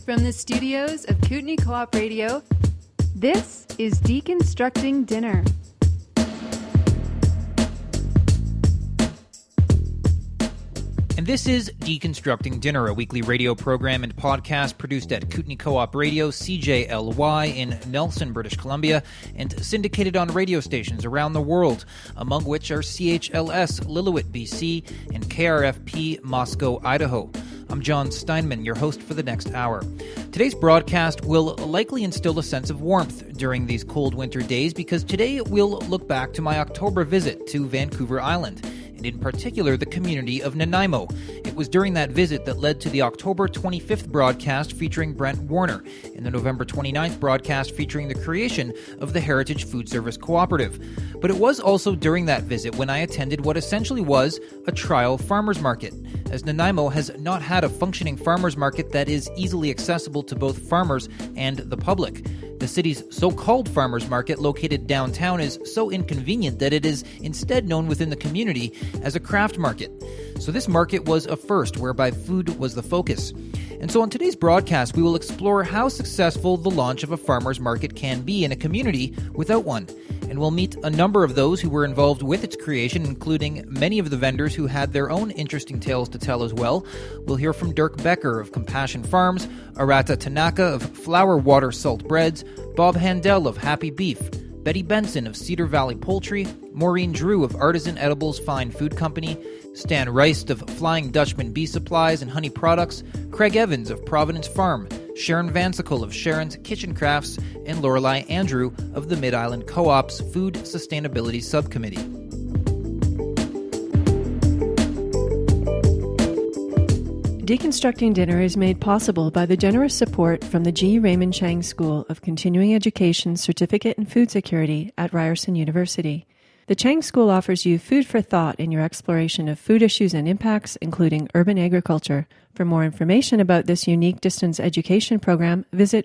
From the studios of Kootenai Co-op Radio, this is Deconstructing Dinner. And this is Deconstructing Dinner, a weekly radio program and podcast produced at Kootenai Co-op Radio, CJLY, in Nelson, British Columbia, and syndicated on radio stations around the world, among which are CHLS, Lillooet, BC, and KRFP, Moscow, Idaho. I'm John Steinman, your host for the next hour. Today's broadcast will likely instill a sense of warmth during these cold winter days because today we'll look back to my October visit to Vancouver Island, and in particular the community of Nanaimo. It was during that visit that led to the October 25th broadcast featuring Brent Warner and the November 29th broadcast featuring the creation of the Heritage Food Service Cooperative. But it was also during that visit when I attended what essentially was a trial farmers market, as Nanaimo has not had a functioning farmers market that is easily accessible to both farmers and the public. The city's so-called farmers market located downtown is so inconvenient that it is instead known within the community as a craft market. So this market was a first, whereby food was the focus. And so on today's broadcast, we will explore how successful the launch of a farmers market can be in a community without one. And we'll meet a number of those who were involved with its creation, including many of the vendors who had their own interesting tales to tell as well. We'll hear from Dirk Becker of Compassion Farms, Arata Tanaka of Flower Water Salt Breads, Bob Handel of Happy Beef, Betty Benson of Cedar Valley Poultry, Maureen Drew of Artisan Edibles Fine Food Company, Stan Reist of Flying Dutchman Bee Supplies and Honey Products, Craig Evans of Providence Farm, Sharon Vansicle of Sharon's Kitchen Crafts, and Lorelei Andrew of the Mid-Island Co-op's Food Sustainability Subcommittee. Deconstructing Dinner is made possible by the generous support from the G. Raymond Chang School of Continuing Education Certificate in Food Security at Ryerson University. The Chang School offers you food for thought in your exploration of food issues and impacts, including urban agriculture. For more information about this unique distance education program, visit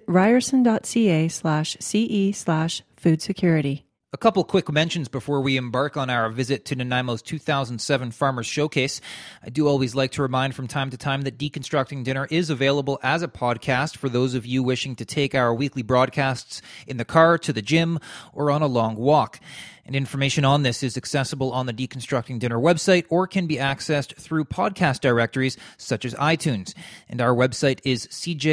ryerson.ca/ce/food security. A couple quick mentions before we embark on our visit to Nanaimo's 2007 Farmers Showcase. I do always like to remind from time to time that Deconstructing Dinner is available as a podcast for those of you wishing to take our weekly broadcasts in the car, to the gym, or on a long walk. And information on this is accessible on the Deconstructing Dinner website or can be accessed through podcast directories such as iTunes. And our website is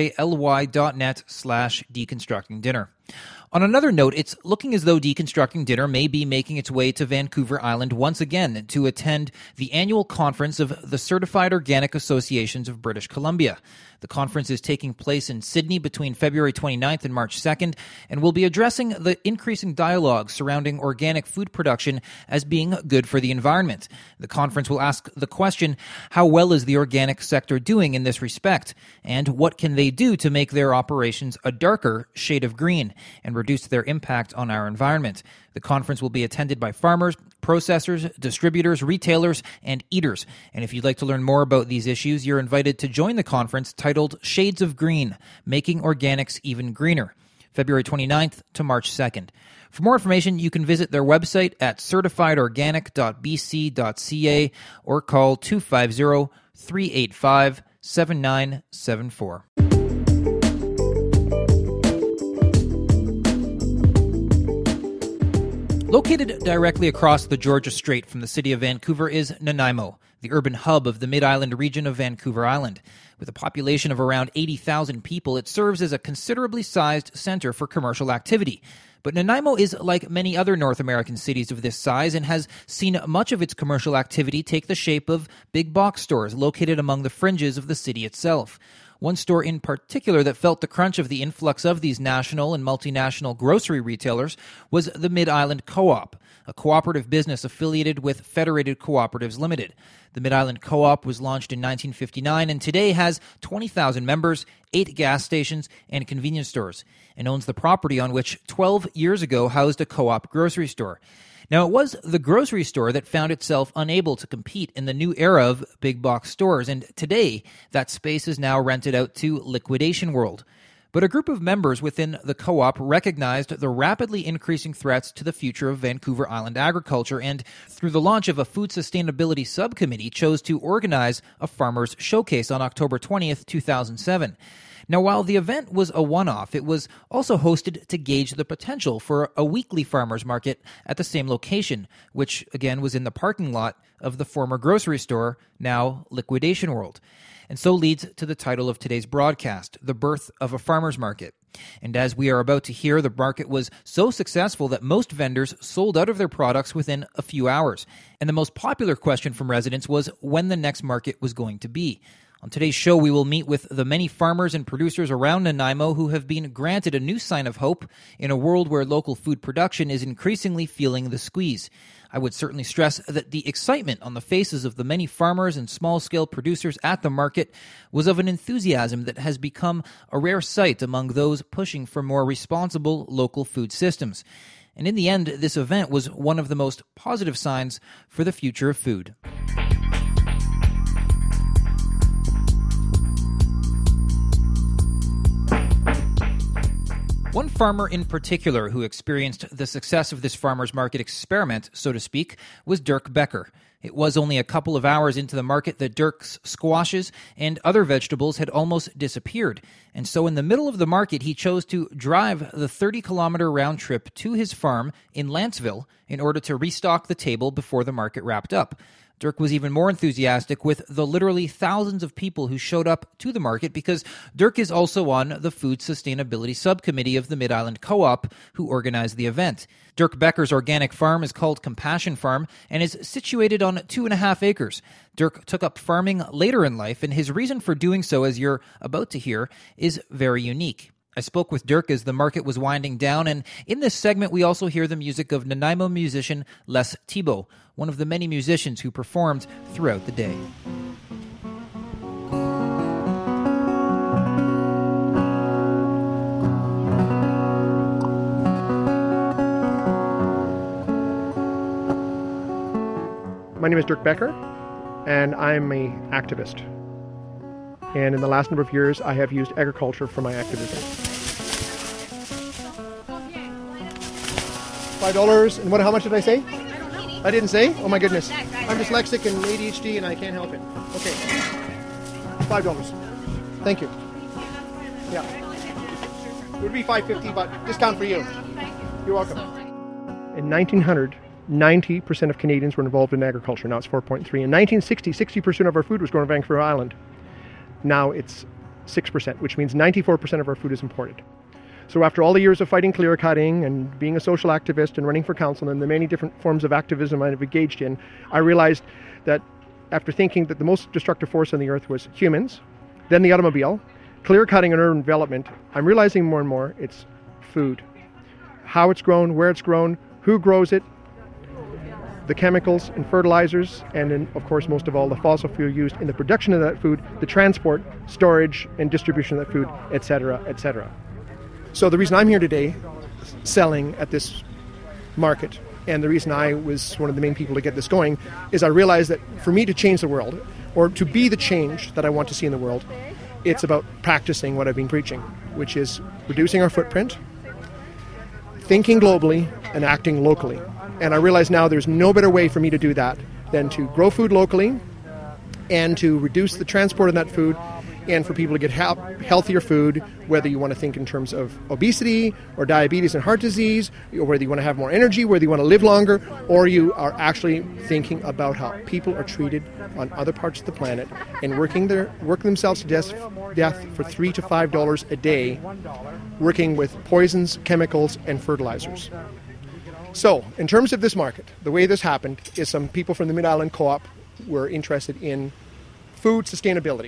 cjly.net/deconstructingdinner. On another note, it's looking as though Deconstructing Dinner may be making its way to Vancouver Island once again to attend the annual conference of the Certified Organic Associations of British Columbia. The conference is taking place in Sydney between February 29th and March 2nd and will be addressing the increasing dialogue surrounding organic food production as being good for the environment. The conference will ask the question, how well is the organic sector doing in this respect? And what can they do to make their operations a darker shade of green and reduce their impact on our environment? The conference will be attended by farmers, processors, distributors, retailers, and eaters. And if you'd like to learn more about these issues, you're invited to join the conference titled Shades of Green, Making Organics Even Greener, February 29th to March 2nd. For more information, you can visit their website at certifiedorganic.bc.ca or call 250-385-7974. Located directly across the Georgia Strait from the city of Vancouver is Nanaimo, the urban hub of the Mid-Island region of Vancouver Island. With a population of around 80,000 people, it serves as a considerably sized center for commercial activity. But Nanaimo is like many other North American cities of this size and has seen much of its commercial activity take the shape of big box stores located among the fringes of the city itself. One store in particular that felt the crunch of the influx of these national and multinational grocery retailers was the Mid-Island Co-op, a cooperative business affiliated with Federated Cooperatives Limited. The Mid-Island Co-op was launched in 1959 and today has 20,000 members, 8 gas stations, and convenience stores, and owns the property on which 12 years ago housed a co-op grocery store. Now, it was the grocery store that found itself unable to compete in the new era of big box stores, and today that space is now rented out to Liquidation World. But a group of members within the co-op recognized the rapidly increasing threats to the future of Vancouver Island agriculture and, through the launch of a food sustainability subcommittee, chose to organize a farmers showcase on October 20th, 2007. Now, while the event was a one-off, it was also hosted to gauge the potential for a weekly farmers market at the same location, which again was in the parking lot of the former grocery store, now Liquidation World. And so leads to the title of today's broadcast, The Birth of a Farmers Market. And as we are about to hear, the market was so successful that most vendors sold out of their products within a few hours. And the most popular question from residents was when the next market was going to be. On today's show, we will meet with the many farmers and producers around Nanaimo who have been granted a new sign of hope in a world where local food production is increasingly feeling the squeeze. I would certainly stress that the excitement on the faces of the many farmers and small-scale producers at the market was of an enthusiasm that has become a rare sight among those pushing for more responsible local food systems. And in the end, this event was one of the most positive signs for the future of food. One farmer in particular who experienced the success of this farmers market experiment, so to speak, was Dirk Becker. It was only a couple of hours into the market that Dirk's squashes and other vegetables had almost disappeared. And so in the middle of the market, he chose to drive the 30-kilometer round trip to his farm in Lantzville in order to restock the table before the market wrapped up. Dirk was even more enthusiastic with the literally thousands of people who showed up to the market because Dirk is also on the Food Sustainability Subcommittee of the Mid-Island Co-op who organized the event. Dirk Becker's organic farm is called Compassion Farm and is situated on 2.5 acres. Dirk took up farming later in life, and his reason for doing so, as you're about to hear, is very unique. I spoke with Dirk as the market was winding down, and in this segment we also hear the music of Nanaimo musician Les Thibault, one of the many musicians who performed throughout the day. My name is Dirk Becker, and I'm an activist. And in the last number of years, I have used agriculture for my activism. $5 and how much did I say? I didn't say? Oh my goodness. I'm dyslexic and ADHD and I can't help it. Okay. $5. Thank you. Yeah. It would be $5.50, but discount for you. You're welcome. In 1900, 90% of Canadians were involved in agriculture. Now it's 4.3. In 1960, 60% of our food was grown on Vancouver Island. Now it's 6%, which means 94% of our food is imported. So after all the years of fighting clear cutting and being a social activist and running for council and the many different forms of activism I've engaged in, I realized that after thinking that the most destructive force on the earth was humans, then the automobile, clear cutting and urban development, I'm realizing more and more it's food. How it's grown, where it's grown, who grows it, the chemicals and fertilizers, and then, of course, most of all, the fossil fuel used in the production of that food, the transport, storage, and distribution of that food, etc., etc. So the reason I'm here today selling at this market, and the reason I was one of the main people to get this going, is I realized that for me to change the world, or to be the change that I want to see in the world, it's about practicing what I've been preaching, which is reducing our footprint, thinking globally, and acting locally. And I realize now there's no better way for me to do that than to grow food locally and to reduce the transport of that food and for people to get healthier food, whether you want to think in terms of obesity or diabetes and heart disease, or whether you want to have more energy, whether you want to live longer, or you are actually thinking about how people are treated on other parts of the planet and working themselves to death for $3 to $5 a day, working with poisons, chemicals, and fertilizers. So, in terms of this market, the way this happened is some people from the Mid-Island Co-op were interested in food sustainability.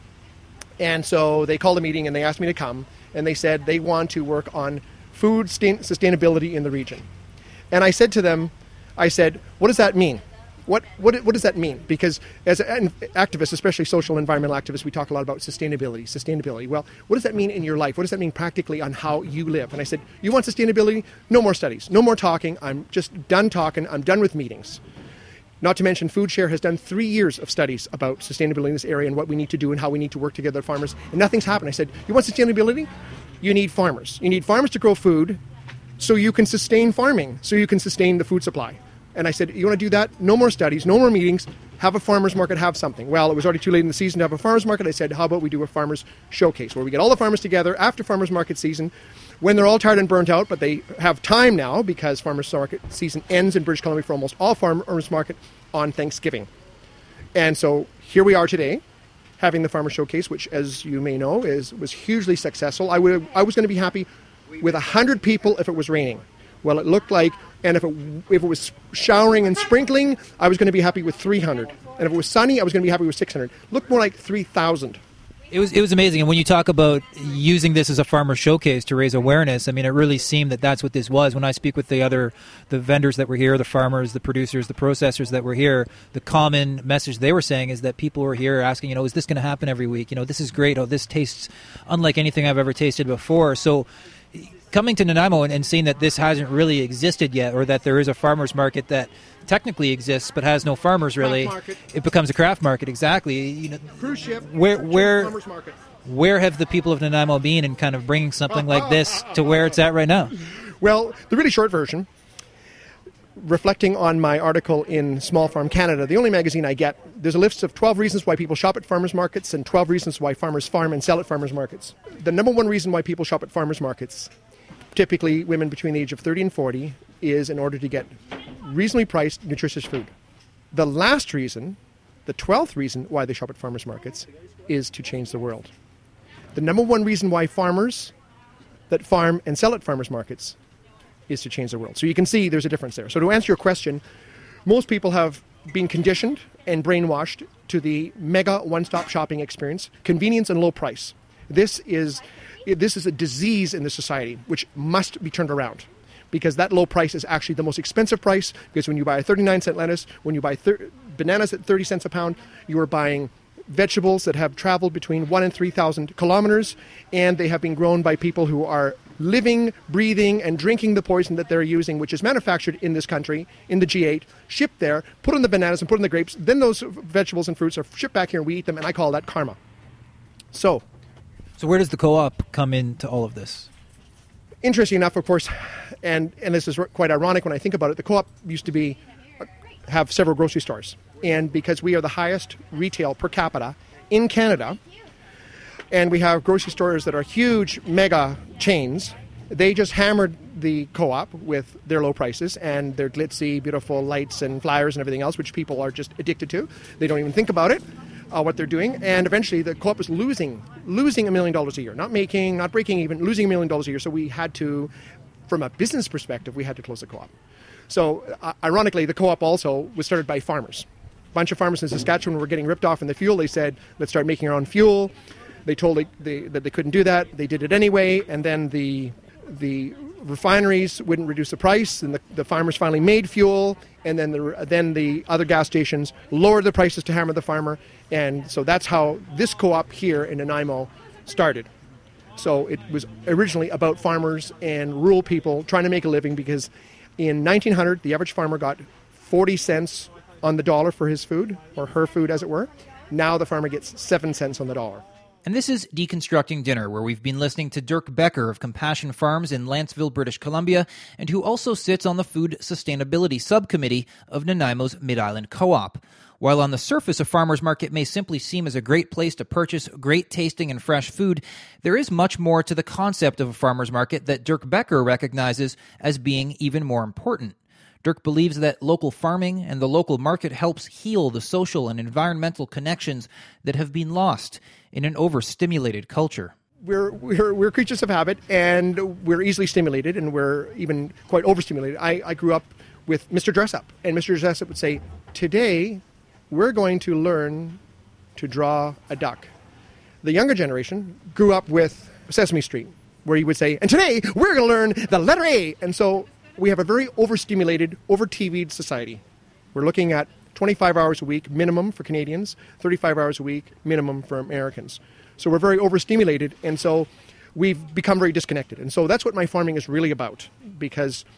And so they called a meeting and they asked me to come, and they said they want to work on food sustainability in the region. And I said to them, what does that mean? What does that mean? Because as an activist, especially social environmental activists, we talk a lot about sustainability. Well, what does that mean in your life? What does that mean practically on how you live? And I said, you want sustainability? No more studies, no more talking. I'm just done talking. I'm done with meetings. Not to mention, FoodShare has done 3 years of studies about sustainability in this area and what we need to do and how we need to work together with farmers, and nothing's happened. I said, you want sustainability? You need farmers. You need farmers to grow food so you can sustain farming, so you can sustain the food supply. And I said, you want to do that? No more studies, no more meetings, have a farmer's market, have something. Well, it was already too late in the season to have a farmer's market. I said, how about we do a farmer's showcase where we get all the farmers together after farmer's market season when they're all tired and burnt out, but they have time now because farmer's market season ends in British Columbia for almost all farmers market on Thanksgiving. And so here we are today having the farmer showcase, which, as you may know, was hugely successful. I was going to be happy with 100 people if it was raining. Well, it looked like, and if it was showering and sprinkling, I was going to be happy with 300. And if it was sunny, I was going to be happy with 600. Looked more like 3,000. It was amazing. And when you talk about using this as a farmer showcase to raise awareness, I mean, it really seemed that that's what this was. When I speak with the vendors that were here, the farmers, the producers, the processors that were here, the common message they were saying is that people were here asking, is this going to happen every week? This is great. Oh, this tastes unlike anything I've ever tasted before. So coming to Nanaimo and seeing that this hasn't really existed yet, or that there is a farmer's market that technically exists but has no farmers really, it becomes a craft market. Exactly. Cruise ship, farmer's market. Where have the people of Nanaimo been in kind of bringing something like this to where it's at right now? Well, the really short version, reflecting on my article in Small Farm Canada, the only magazine I get, there's a list of 12 reasons why people shop at farmers markets and 12 reasons why farmers farm and sell at farmers markets. The number one reason why people shop at farmers markets, typically women between the age of 30 and 40, is in order to get reasonably priced, nutritious food. The last reason, the 12th reason why they shop at farmers markets, is to change the world. The number one reason why farmers that farm and sell at farmers markets is to change the world. So you can see there's a difference there. So to answer your question, most people have been conditioned and brainwashed to the mega one-stop shopping experience, convenience and low price. This is a disease in the society which must be turned around, because that low price is actually the most expensive price, because when you buy a 39-cent lettuce, when you buy bananas at 30 cents a pound, you are buying vegetables that have traveled between 1,000 and 3,000 kilometers, and they have been grown by people who are living, breathing, and drinking the poison that they're using, which is manufactured in this country, in the G8, shipped there, put on the bananas and put on the grapes, then those vegetables and fruits are shipped back here and we eat them, and I call that karma. So where does the co-op come into all of this? Interesting enough, of course, and this is quite ironic when I think about it, the co-op used to have several grocery stores. And because we are the highest retail per capita in Canada, and we have grocery stores that are huge mega chains, they just hammered the co-op with their low prices and their glitzy, beautiful lights and flyers and everything else, which people are just addicted to. They don't even think about it, what they're doing. And eventually the co-op was losing $1 million a year. Not breaking even, losing $1 million a year. So we had to, from a business perspective, we had to close the co-op. So ironically, the co-op also was started by farmers. A bunch of farmers in Saskatchewan were getting ripped off in the fuel. They said, let's start making our own fuel. They told that they couldn't do that. They did it anyway, and then the refineries wouldn't reduce the price, and the farmers finally made fuel, and then the other gas stations lowered the prices to hammer the farmer, and so that's how this co-op here in Nanaimo started. So it was originally about farmers and rural people trying to make a living, because in 1900 the average farmer got 40 cents on the dollar for his food, or her food as it were. Now the farmer gets 7 cents on the dollar. And this is Deconstructing Dinner, where we've been listening to Dirk Becker of Compassion Farms in Lanceville, British Columbia, and who also sits on the Food Sustainability Subcommittee of Nanaimo's Mid-Island Co-op. While on the surface a farmer's market may simply seem as a great place to purchase great tasting and fresh food, there is much more to the concept of a farmer's market that Dirk Becker recognizes as being even more important. Dirk believes that local farming and the local market helps heal the social and environmental connections that have been lost in an overstimulated culture. We're creatures of habit, and we're easily stimulated, and we're even quite overstimulated. I grew up with Mr. Dressup, and Mr. Dressup would say, today we're going to learn to draw a duck. The younger generation grew up with Sesame Street, where he would say, and today we're going to learn the letter A. And so we have a very overstimulated, over-TV'd society. We're looking at 25 hours a week minimum for Canadians, 35 hours a week minimum for Americans. So we're very overstimulated, and so we've become very disconnected. And so that's what my farming is really about, because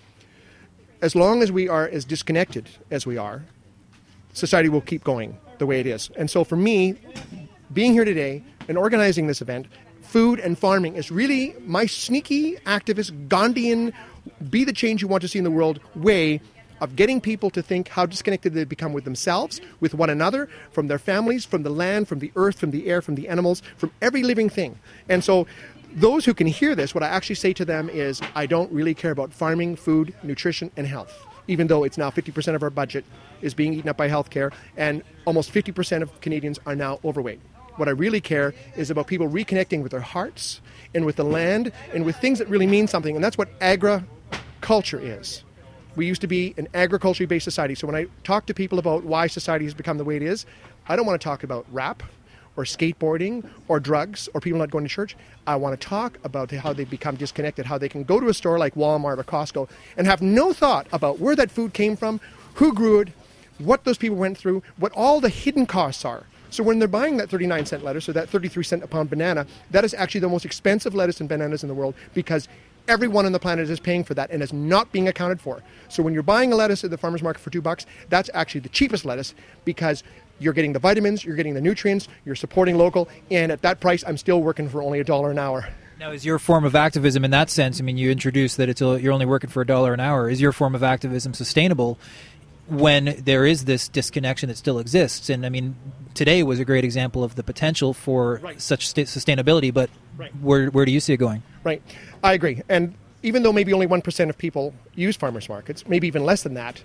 as long as we are as disconnected as we are, society will keep going the way it is. And so for me, being here today and organizing this event, food and farming is really my sneaky, activist, Gandhian, be the change you want to see in the world way of getting people to think how disconnected they become with themselves, with one another, from their families, from the land, from the earth, from the air, from the animals, from every living thing. And so those who can hear this, what I actually say to them is, I don't really care about farming, food, nutrition, and health, even though it's now 50% of our budget is being eaten up by healthcare, and almost 50% of Canadians are now overweight. What I really care is about people reconnecting with their hearts and with the land and with things that really mean something, and that's what agriculture is. We used to be an agriculturally based society, so when I talk to people about why society has become the way it is, I don't want to talk about rap or skateboarding or drugs or people not going to church. I want to talk about how they've become disconnected, how they can go to a store like Walmart or Costco and have no thought about where that food came from, who grew it, what those people went through, what all the hidden costs are. So when they're buying that 39-cent lettuce or that 33-cent a pound banana, that is actually the most expensive lettuce and bananas in the world because everyone on the planet is paying for that and is not being accounted for. So when you're buying a lettuce at the farmer's market for $2, that's actually the cheapest lettuce because you're getting the vitamins, you're getting the nutrients, you're supporting local, and at that price, I'm still working for only $1 an hour. Now, is your form of activism in that sense, I mean, you introduced that you're only working for $1 an hour. Is your form of activism sustainable when there is this disconnection that still exists? And I mean, today was a great example of the potential for such sustainability, but where do you see it going? Right. I agree. And even though maybe only 1% of people use farmers markets, maybe even less than that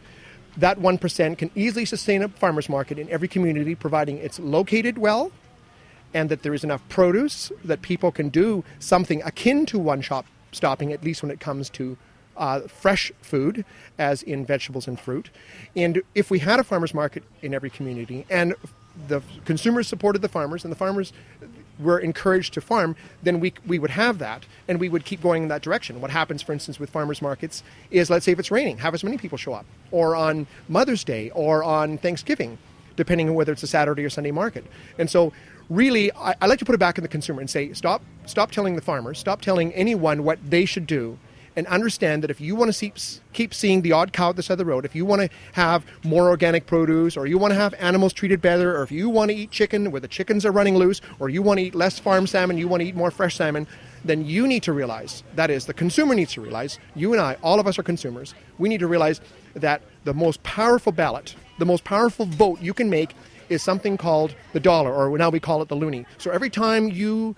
1% can easily sustain a farmer's market in every community, providing it's located well and that there is enough produce that people can do something akin to one-shop stopping, at least when it comes to fresh food, as in vegetables and fruit. And if we had a farmer's market in every community and the consumers supported the farmers and the farmers were encouraged to farm, then we would have that and we would keep going in that direction. What happens, for instance, with farmers markets is, let's say if it's raining, have as many people show up, or on Mother's Day or on Thanksgiving, depending on whether it's a Saturday or Sunday market. And so really, I like to put it back in the consumer and say, stop telling the farmers, stop telling anyone what they should do, and understand that if you want to keep seeing the odd cow at the side of the road, if you want to have more organic produce, or you want to have animals treated better, or if you want to eat chicken where the chickens are running loose, or you want to eat less farm salmon, you want to eat more fresh salmon, then you need to realize, that is, the consumer needs to realize, you and I, all of us are consumers, we need to realize that the most powerful ballot, the most powerful vote you can make is something called the dollar, or now we call it the loonie. So every time you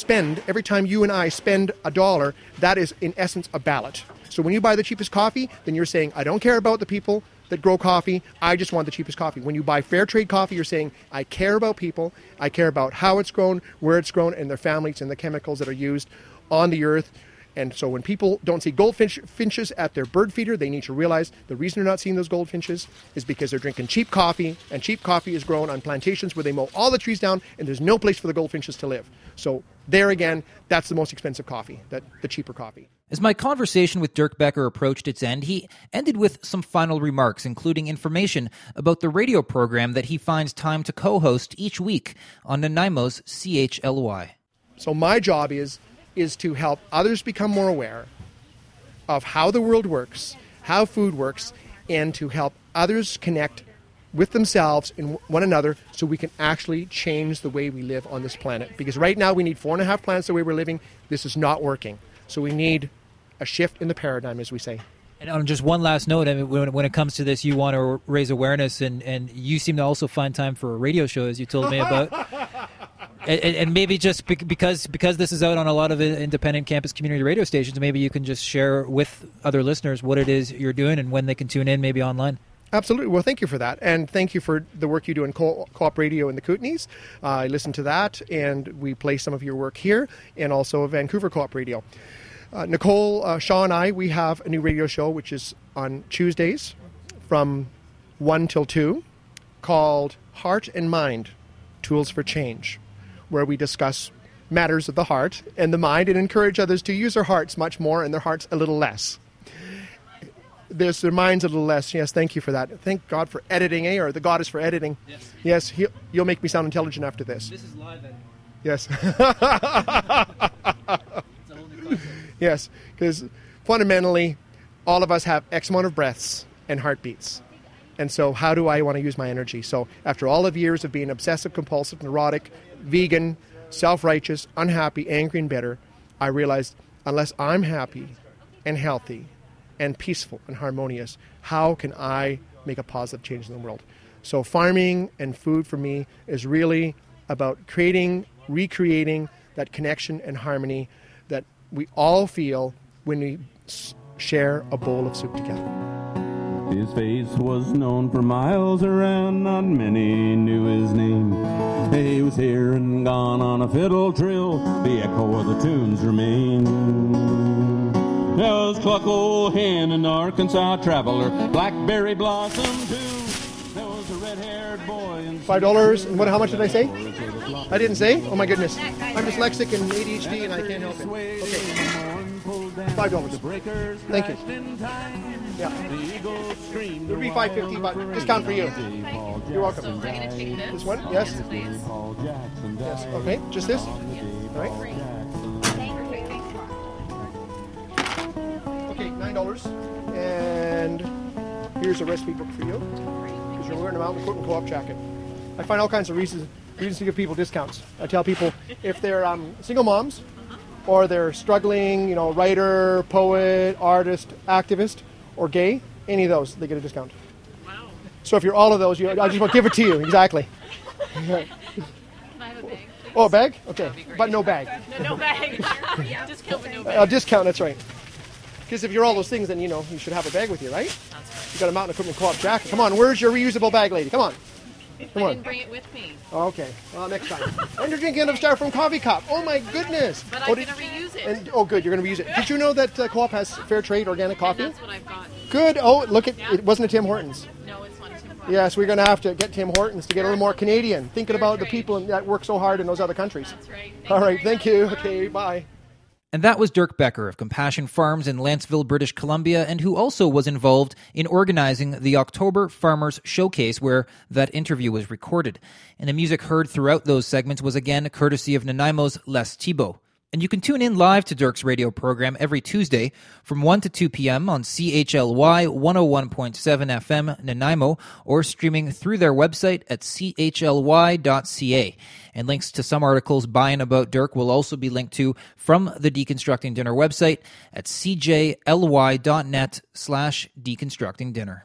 and I spend $1, that is in essence a ballot. So when you buy the cheapest coffee, then you're saying, I don't care about the people that grow coffee, I just want the cheapest coffee. When you buy fair trade coffee, you're saying, I care about people, I care about how it's grown, where it's grown, and their families and the chemicals that are used on the earth. And so when people don't see goldfinches at their bird feeder, they need to realize the reason they're not seeing those goldfinches is because they're drinking cheap coffee, and cheap coffee is grown on plantations where they mow all the trees down, and there's no place for the goldfinches to live. So there again, that's the most expensive coffee, the cheaper coffee. As my conversation with Dirk Becker approached its end, he ended with some final remarks, including information about the radio program that he finds time to co-host each week on Nanaimo's CHLY. So my job is to help others become more aware of how the world works, how food works, and to help others connect with themselves and one another so we can actually change the way we live on this planet. Because right now we need 4.5 planets the way we're living. This is not working. So we need a shift in the paradigm, as we say. And on just one last note, I mean, when it comes to this, you want to raise awareness, and you seem to also find time for a radio show, as you told me about. And maybe just because this is out on a lot of independent campus community radio stations, maybe you can just share with other listeners what it is you're doing and when they can tune in, maybe online. Absolutely. Well, thank you for that. And thank you for the work you do in Co-op Radio in the Kootenays. I listen to that, and we play some of your work here, and also Vancouver Co-op Radio. Nicole, Shaw, and I, we have a new radio show, which is on Tuesdays from 1 till 2, called Heart and Mind, Tools for Change, where we discuss matters of the heart and the mind and encourage others to use their hearts much more and their hearts a little less. Their minds a little less. Yes, thank you for that. Thank God for editing, or the God is for editing. Yes, you'll make me sound intelligent after this. This is live editing. Yes. Yes, because fundamentally, all of us have X amount of breaths and heartbeats. And so how do I want to use my energy? So after all of years of being obsessive, compulsive, neurotic, vegan, self-righteous, unhappy, angry, and bitter, I realized unless I'm happy and healthy and peaceful and harmonious. How can I make a positive change in the world? So farming and food for me is really about recreating that connection and harmony that we all feel when we share a bowl of soup together. His face was known for miles around, not many knew his name. He was here and gone on a fiddle trill, the echo of the tunes remain. There was Cluck Old Hen, an Arkansas traveler, Blackberry Blossom too. There was a red-haired boy. $5, and how much did I say? I didn't say? Oh my goodness. I'm dyslexic and ADHD and I can't help it. Okay. $5. Thank you. Yeah. It would be $5.50, but discount for you. You're welcome. This one? Yes? Yes. Okay, just this? All right. Okay, $9. And here's a recipe book for you. Because you're wearing a Mountain Equipment Co-op jacket. I find all kinds of reasons to give people discounts. I tell people if they're single moms or they're struggling, writer, poet, artist, activist, or gay, any of those, they get a discount. Wow. So if you're all of those, I just want to give it to you. Exactly. Can I have a bag, please? Oh, a bag? Okay. But no bag. No bag. Discount with no bag. A discount, that's right. Because if you're all those things, then, you should have a bag with you, right? That's right. You got a Mountain Equipment Co-op jacket. Come on, where's your reusable bag, lady? Come on. Come on. I didn't bring it with me. Okay. Well, next time. And you're drinking out of a styrofoam coffee cup. Oh, my goodness. But I'm going to reuse it. Good. You're going to reuse it. Did you know that Co-op has fair trade organic coffee? And that's what I've got. Good. Oh, look at it. Wasn't a Tim Hortons. No, it's not Tim Hortons. Yes, we're going to have to get Tim Hortons to get a little more Canadian. Thinking about the people that work so hard in those other countries. That's right. All right. Thank you. Okay. Bye. And that was Dirk Becker of Compassion Farms in Lanceville, British Columbia, and who also was involved in organizing the October Farmers Showcase where that interview was recorded. And the music heard throughout those segments was again courtesy of Nanaimo's Les Thibault. And you can tune in live to Dirk's radio program every Tuesday from 1 to 2 p.m. on CHLY 101.7 FM Nanaimo or streaming through their website at chly.ca. And links to some articles by and about Dirk will also be linked to from the Deconstructing Dinner website at cjly.net/deconstructingdinner.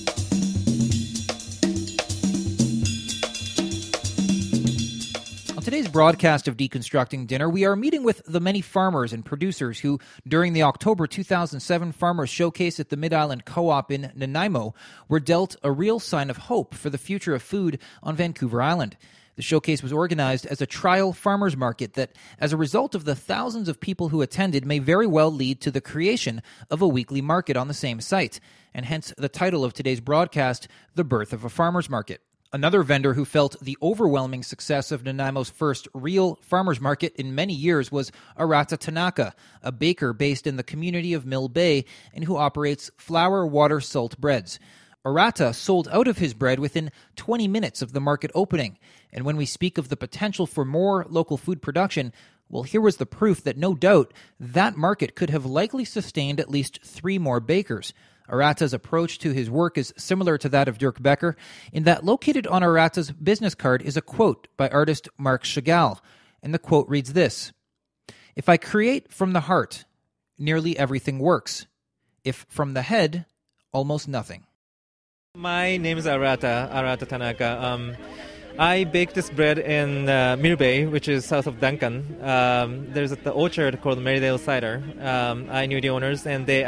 On today's broadcast of Deconstructing Dinner, we are meeting with the many farmers and producers who, during the October 2007 Farmers Showcase at the Mid-Island Co-op in Nanaimo, were dealt a real sign of hope for the future of food on Vancouver Island. The showcase was organized as a trial farmers market that, as a result of the thousands of people who attended, may very well lead to the creation of a weekly market on the same site, and hence the title of today's broadcast, The Birth of a Farmers Market. Another vendor who felt the overwhelming success of Nanaimo's first real farmers market in many years was Arata Tanaka, a baker based in the community of Mill Bay and who operates Flour Water Salt Breads. Arata sold out of his bread within 20 minutes of the market opening, and when we speak of the potential for more local food production, well, here was the proof that no doubt that market could have likely sustained at least 3 more bakers. Arata's approach to his work is similar to that of Dirk Becker, in that located on Arata's business card is a quote by artist Marc Chagall, and the quote reads this: "If I create from the heart, nearly everything works. If from the head, almost nothing." My name is Arata Tanaka. I bake this bread in Mill Bay, which is south of Duncan. There's the orchard called Merrydale Cider. I knew the owners, and they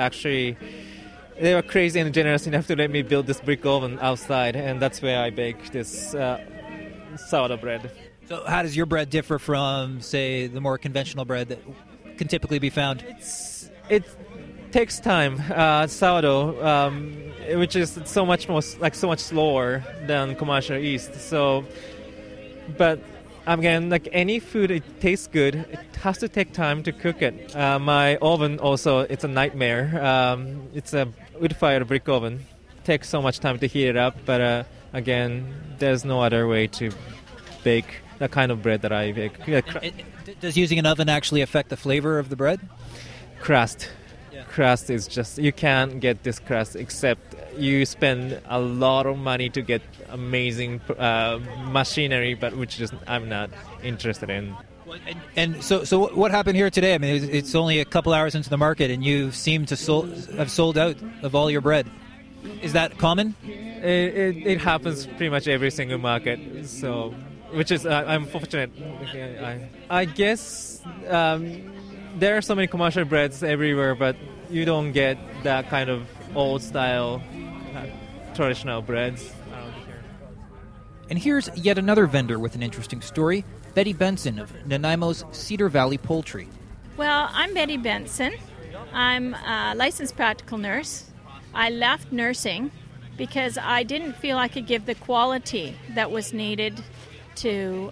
were crazy and generous enough to let me build this brick oven outside, and that's where I bake this sourdough bread. So how does your bread differ from, say, the more conventional bread that can typically be found? It takes time. Sourdough, which is so much slower than commercial yeast. So, but again, like any food, it tastes good. It has to take time to cook it. My oven also, it's a nightmare. It's a wood-fired brick oven. It takes so much time to heat it up, but again, there's no other way to bake the kind of bread that I bake. Does using an oven actually affect the flavor of the bread? Crust. Yeah. Crust is just, you can't get this crust except you spend a lot of money to get amazing machinery, but which just I'm not interested in. And so what happened here today? I mean, it's only a couple hours into the market, and you seem to have sold out of all your bread. Is that common? It happens pretty much every single market. So, which is I'm fortunate. I guess there are so many commercial breads everywhere, but you don't get that kind of old style traditional breads around here. And here's yet another vendor with an interesting story. Betty Benson of Nanaimo's Cedar Valley Poultry. Well, I'm Betty Benson. I'm a licensed practical nurse. I left nursing because I didn't feel I could give the quality that was needed to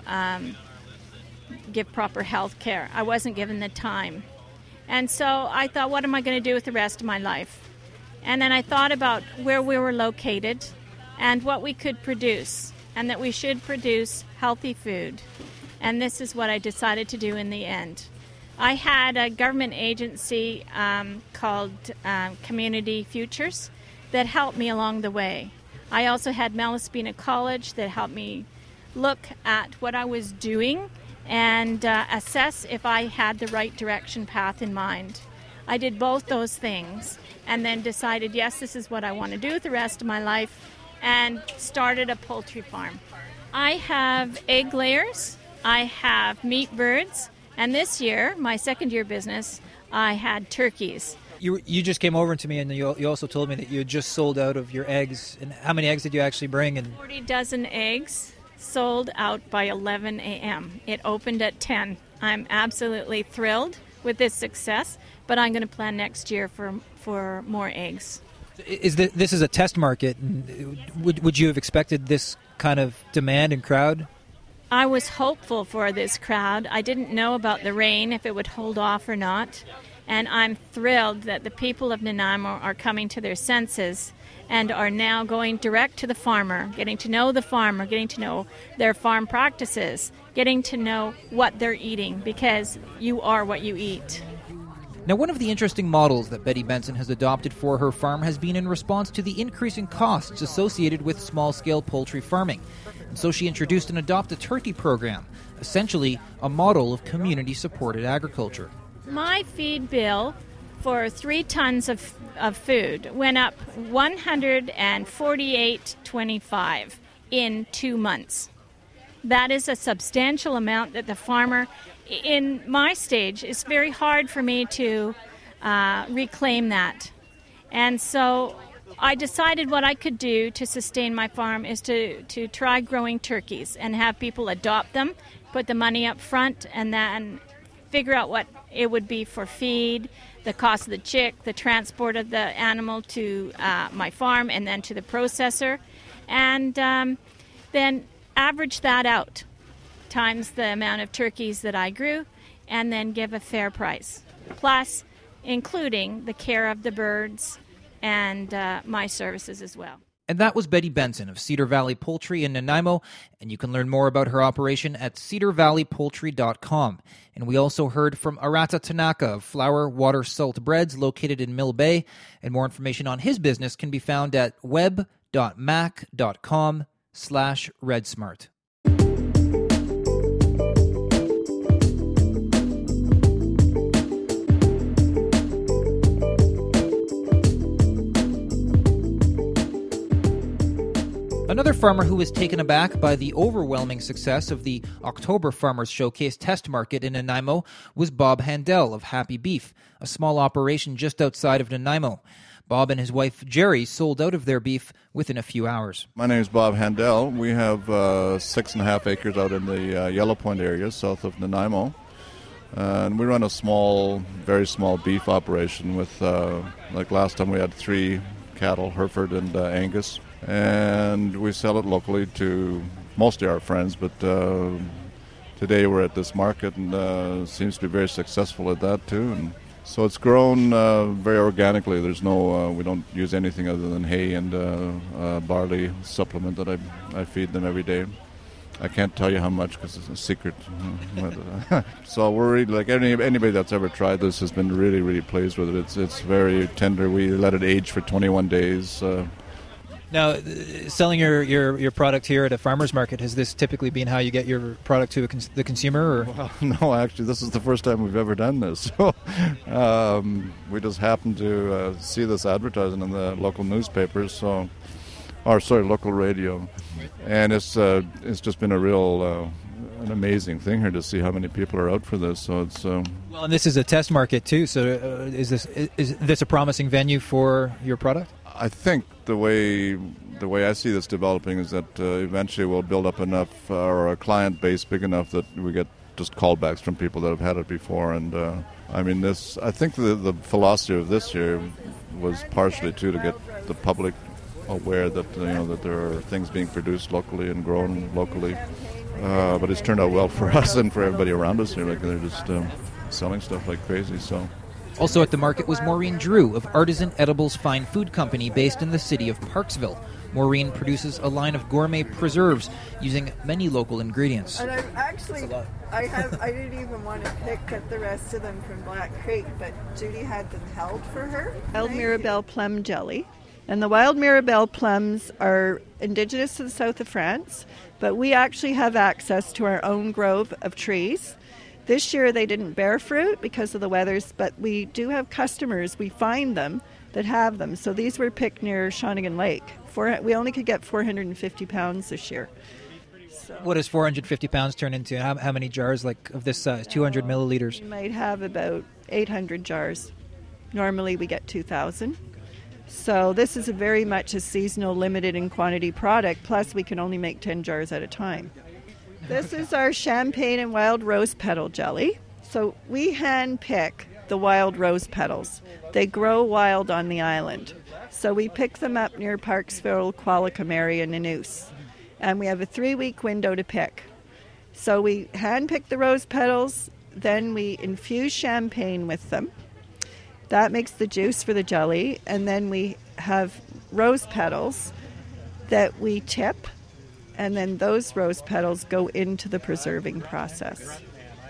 give proper health care. I wasn't given the time. And so I thought, what am I going to do with the rest of my life? And then I thought about where we were located and what we could produce, and that we should produce healthy food. And this is what I decided to do in the end. I had a government agency called Community Futures that helped me along the way. I also had Malaspina College that helped me look at what I was doing and assess if I had the right direction path in mind. I did both those things and then decided, yes, this is what I want to do with the rest of my life, and started a poultry farm. I have egg layers, I have meat birds, and this year, my second year business, I had turkeys. You just came over to me, and you also told me that you had just sold out of your eggs. And how many eggs did you actually bring? 40 dozen eggs, sold out by 11 a.m. It opened at 10. I'm absolutely thrilled with this success, but I'm going to plan next year for more eggs. This is a test market. Would you have expected this kind of demand and crowd? I was hopeful for this crowd. I didn't know about the rain, if it would hold off or not. And I'm thrilled that the people of Nanaimo are coming to their senses and are now going direct to the farmer, getting to know the farmer, getting to know their farm practices, getting to know what they're eating, because you are what you eat. Now, one of the interesting models that Betty Benson has adopted for her farm has been in response to the increasing costs associated with small-scale poultry farming. And so she introduced an Adopt a Turkey program, essentially a model of community-supported agriculture. My feed bill for 3 tons of food went up $148.25 in 2 months. That is a substantial amount that the farmer, in my stage, it's very hard for me to reclaim that. And so I decided what I could do to sustain my farm is to try growing turkeys and have people adopt them, put the money up front, and then figure out what it would be for feed, the cost of the chick, the transport of the animal to my farm and then to the processor, and then average that out times the amount of turkeys that I grew, and then give a fair price, plus including the care of the birds and my services as well. And that was Betty Benson of Cedar Valley Poultry in Nanaimo, and you can learn more about her operation at cedarvalleypoultry.com. And we also heard from Arata Tanaka of Flour, Water, Salt Breads located in Mill Bay, and more information on his business can be found at web.mac.com/RedSmart. Another farmer who was taken aback by the overwhelming success of the October Farmers Showcase Test Market in Nanaimo was Bob Handel of Happy Beef, a small operation just outside of Nanaimo. Bob and his wife Jerry sold out of their beef within a few hours. My name is Bob Handel. We have 6.5 acres out in the Yellow Point area south of Nanaimo. And we run a small, very small beef operation with, like last time we had 3 cattle, Hereford and Angus. And we sell it locally to mostly our friends, but today we're at this market and seems to be very successful at that too. And so it's grown very organically. There's no, we don't use anything other than hay and barley supplement that I feed them every day. I can't tell you how much because it's a secret. So we're really, like anybody that's ever tried this has been really, really pleased with it. It's very tender. We let it age for 21 days. Now, selling your product here at a farmer's market, has this typically been how you get your product to the consumer? Or? Well, no, actually, this is the first time we've ever done this. So we just happened to see this advertising in the local newspapers, local radio. And it's just been a real... an amazing thing here to see how many people are out for this. So it's well, and this is a test market too. So is this a promising venue for your product? I think the way I see this developing is that eventually we'll build up enough or a client base big enough that we get just callbacks from people that have had it before. And I think the philosophy of this year was partially too to get the public aware that that there are things being produced locally and grown locally. But it's turned out well for us and for everybody around us here. Like they're just selling stuff like crazy. So. Also at the market was Maureen Drew of Artisan Edibles Fine Food Company based in the city of Parksville. Maureen produces a line of gourmet preserves using many local ingredients. And I didn't even want to pick up the rest of them from Black Creek, but Judy had them held for her. Wild Mirabelle plum jelly. And the wild Mirabelle plums are indigenous to the south of France, but we actually have access to our own grove of trees. This year they didn't bear fruit because of the weathers, but we do have customers, we find them, that have them. So these were picked near Shawnigan Lake. We only could get 450 pounds this year. So what does 450 pounds turn into? How many jars of this size, 200 milliliters? We might have about 800 jars. Normally we get 2,000. So this is very much a seasonal, limited in quantity product, plus we can only make 10 jars at a time. This is our champagne and wild rose petal jelly. So we hand pick the wild rose petals. They grow wild on the island. So we pick them up near Parksville, Qualicum area, Nanoose. And we have a 3-week window to pick. So we hand pick the rose petals, then we infuse champagne with them. That makes the juice for the jelly, and then we have rose petals that we tip, and then those rose petals go into the preserving process.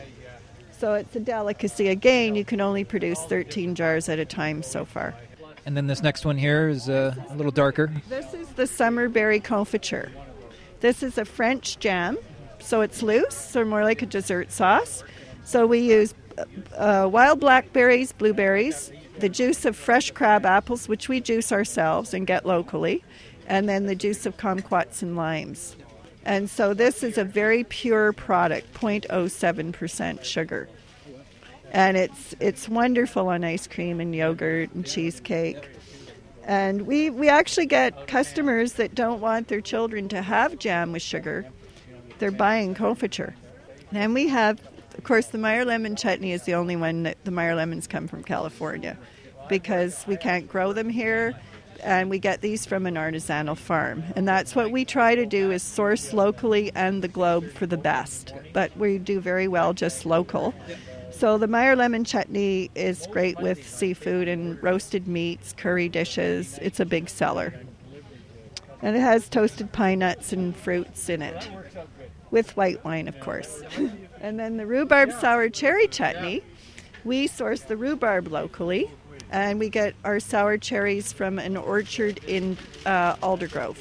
So it's a delicacy. Again, you can only produce 13 jars at a time so far. And then this next one here is a little darker. This is the summer berry confiture. This is a French jam, so it's loose, or more like a dessert sauce. So we use wild blackberries, blueberries, the juice of fresh crab apples, which we juice ourselves and get locally, and then the juice of kumquats and limes. And so this is a very pure product, 0.07% sugar. And it's wonderful on ice cream and yogurt and cheesecake. And we actually get customers that don't want their children to have jam with sugar. They're buying confiture. And we have, of course, the Meyer lemon chutney is the only one that the Meyer lemons come from California because we can't grow them here, and we get these from an artisanal farm. And that's what we try to do, is source locally and the globe for the best. But we do very well just local. So the Meyer lemon chutney is great with seafood and roasted meats, curry dishes. It's a big seller. And it has toasted pine nuts and fruits in it, with white wine, of course. And then the rhubarb sour cherry chutney, we source the rhubarb locally, and we get our sour cherries from an orchard in Aldergrove.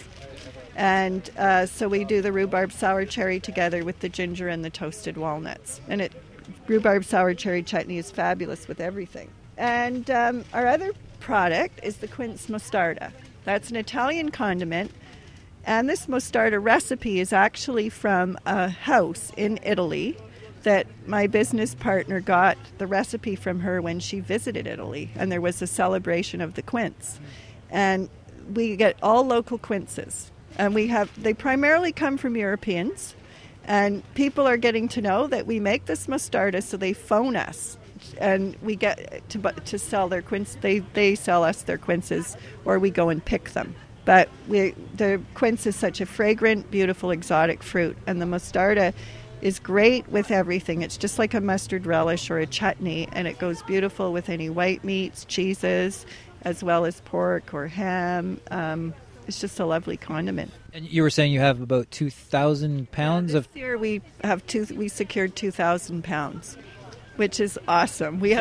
And so we do the rhubarb sour cherry together with the ginger and the toasted walnuts. And rhubarb sour cherry chutney is fabulous with everything. And our other product is the quince mostarda. That's an Italian condiment. And this mostarda recipe is actually from a house in Italy that my business partner got the recipe from her when she visited Italy. And there was a celebration of the quince. And we get all local quinces. And they primarily come from Europeans. And people are getting to know that we make this mostarda, so they phone us. And we get to sell their quince. They sell us their quinces, or we go and pick them. But the quince is such a fragrant, beautiful, exotic fruit. And the mostarda is great with everything. It's just like a mustard relish or a chutney, and it goes beautiful with any white meats, cheeses, as well as pork or ham. It's just a lovely condiment. And you were saying you have about 2,000 pounds of... This year we secured 2,000 pounds, which is awesome. Do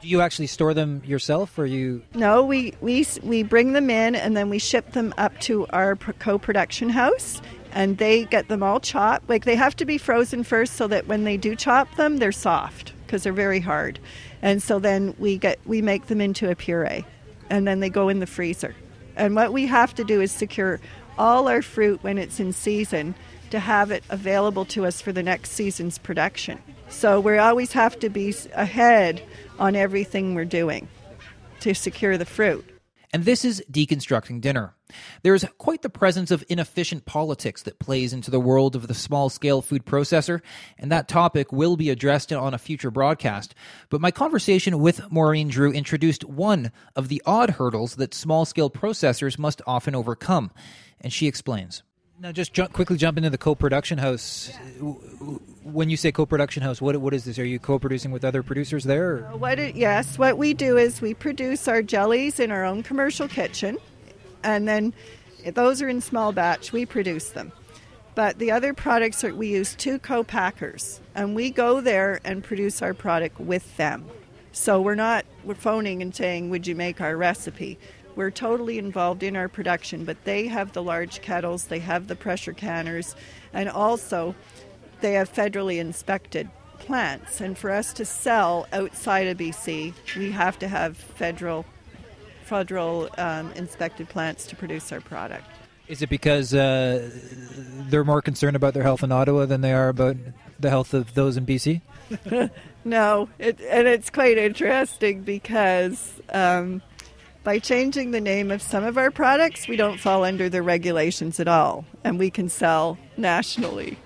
Do you actually store them yourself, or you? No, we bring them in and then we ship them up to our co-production house, and they get them all chopped. Like, they have to be frozen first so that when they do chop them, they're soft because they're very hard. And so then we make them into a puree, and then they go in the freezer. And what we have to do is secure all our fruit when it's in season to have it available to us for the next season's production. So we always have to be ahead on everything we're doing to secure the fruit. And this is Deconstructing Dinner. There's quite the presence of inefficient politics that plays into the world of the small-scale food processor, and that topic will be addressed on a future broadcast. But my conversation with Maureen Drew introduced one of the odd hurdles that small-scale processors must often overcome, and she explains. Now, just quickly jump into the co-production house. When you say co-production house, what is this? Are you co-producing with other producers there? Yes, what we do is we produce our jellies in our own commercial kitchen, and then those are in small batch. We produce them. But the other products, we use 2 co-packers, and we go there and produce our product with them. So we're phoning and saying, would you make our recipe? We're totally involved in our production, but they have the large kettles, they have the pressure canners, and also they have federally inspected plants. And for us to sell outside of BC, we have to have federal inspected plants to produce our product. Is it because they're more concerned about their health in Ottawa than they are about the health of those in BC? No, and it's quite interesting because by changing the name of some of our products, we don't fall under the regulations at all, and we can sell nationally.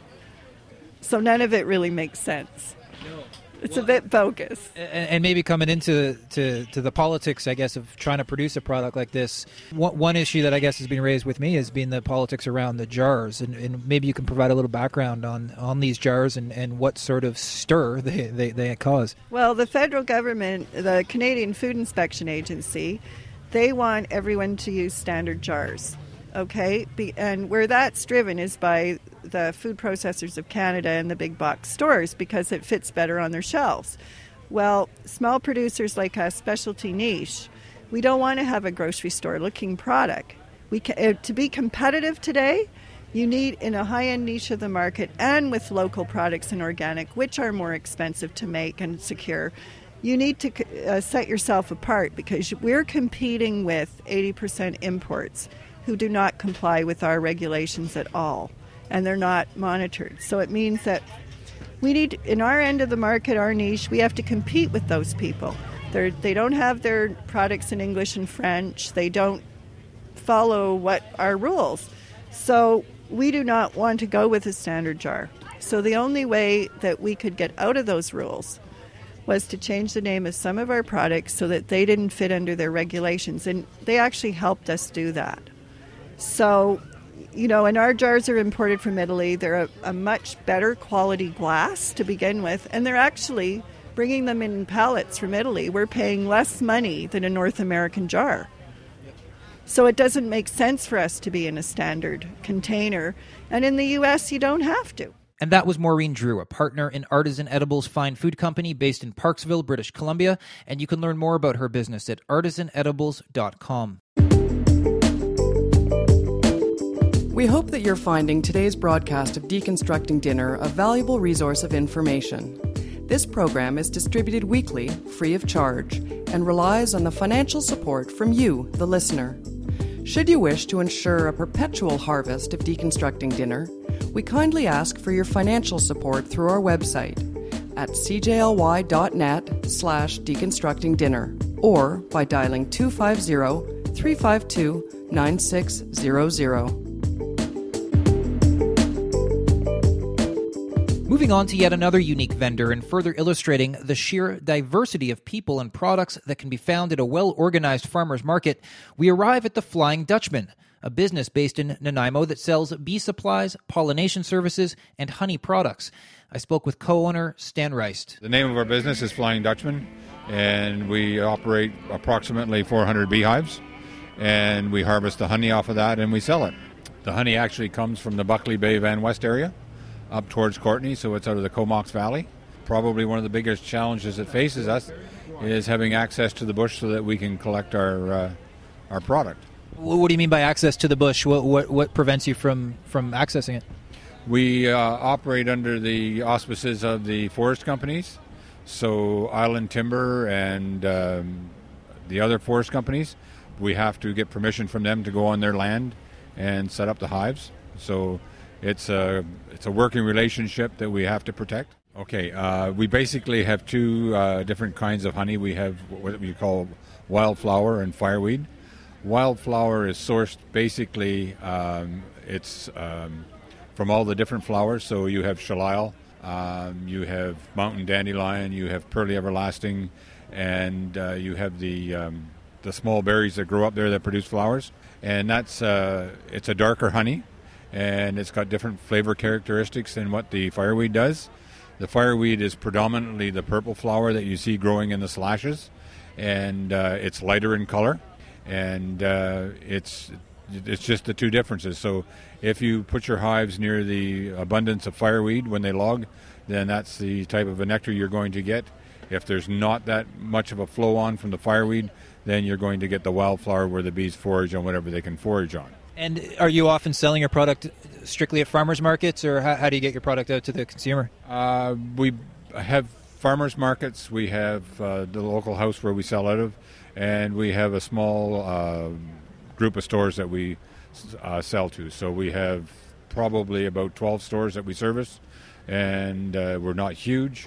So none of it really makes sense. It's a bit bogus. And maybe coming into the politics, I guess, of trying to produce a product like this, one issue that I guess has been raised with me has been the politics around the jars. And maybe you can provide a little background on these jars and what sort of stir they cause. Well, the federal government, the Canadian Food Inspection Agency, they want everyone to use standard jars. Okay, and where that's driven is by the food processors of Canada and the big box stores because it fits better on their shelves. Well, small producers like us, specialty niche, we don't want to have a grocery store looking product. To be competitive today, you need in a high-end niche of the market and with local products and organic, which are more expensive to make and secure, you need to set yourself apart because we're competing with 80% imports who do not comply with our regulations at all, and they're not monitored. So it means that we need, in our end of the market, our niche, we have to compete with those people. They don't have their products in English and French. They don't follow our rules. So we do not want to go with a standard jar. So the only way that we could get out of those rules was to change the name of some of our products so that they didn't fit under their regulations, and they actually helped us do that. So, and our jars are imported from Italy. They're a much better quality glass to begin with, and they're actually bringing them in pallets from Italy. We're paying less money than a North American jar. So it doesn't make sense for us to be in a standard container, and in the U.S. you don't have to. And that was Maureen Drew, a partner in Artisan Edibles Fine Food Company based in Parksville, British Columbia, and you can learn more about her business at artisanedibles.com. We hope that you're finding today's broadcast of Deconstructing Dinner a valuable resource of information. This program is distributed weekly, free of charge, and relies on the financial support from you, the listener. Should you wish to ensure a perpetual harvest of Deconstructing Dinner, we kindly ask for your financial support through our website at cjly.net/deconstructingdinner or by dialing 250-352-9600. Moving on to yet another unique vendor and further illustrating the sheer diversity of people and products that can be found at a well-organized farmer's market, we arrive at the Flying Dutchman, a business based in Nanaimo that sells bee supplies, pollination services, and honey products. I spoke with co-owner Stan Reist. The name of our business is Flying Dutchman, and we operate approximately 400 beehives, and we harvest the honey off of that and we sell it. The honey actually comes from the Buckley Bay Van West area up towards Courtenay, so it's out of the Comox Valley. probably one of the biggest challenges that faces us is having access to the bush so that we can collect our product. What do you mean by access to the bush? What prevents you from accessing it? We operate under the auspices of the forest companies, so Island Timber and the other forest companies. We have to get permission from them to go on their land and set up the hives. So it's a working relationship that we have to protect. Okay, we basically have two different kinds of honey. We have what we call wildflower and fireweed. Wildflower is sourced basically, it's from all the different flowers. So you have shallal, you have mountain dandelion, you have pearly everlasting, and you have the small berries that grow up there that produce flowers. And that's it's a darker honey, and it's got different flavor characteristics than what the fireweed does. The fireweed is predominantly the purple flower that you see growing in the slashes, and it's lighter in color, and it's just the two differences. So if you put your hives near the abundance of fireweed when they log, then that's the type of a nectar you're going to get. If there's not that much of a flow on from the fireweed, then you're going to get the wildflower where the bees forage on whatever they can forage on. And are you often selling your product strictly at farmers markets, or how do you get your product out to the consumer? We have farmers markets. We have the local house where we sell out of, and we have a small group of stores that we sell to. So we have probably about 12 stores that we service, and we're not huge,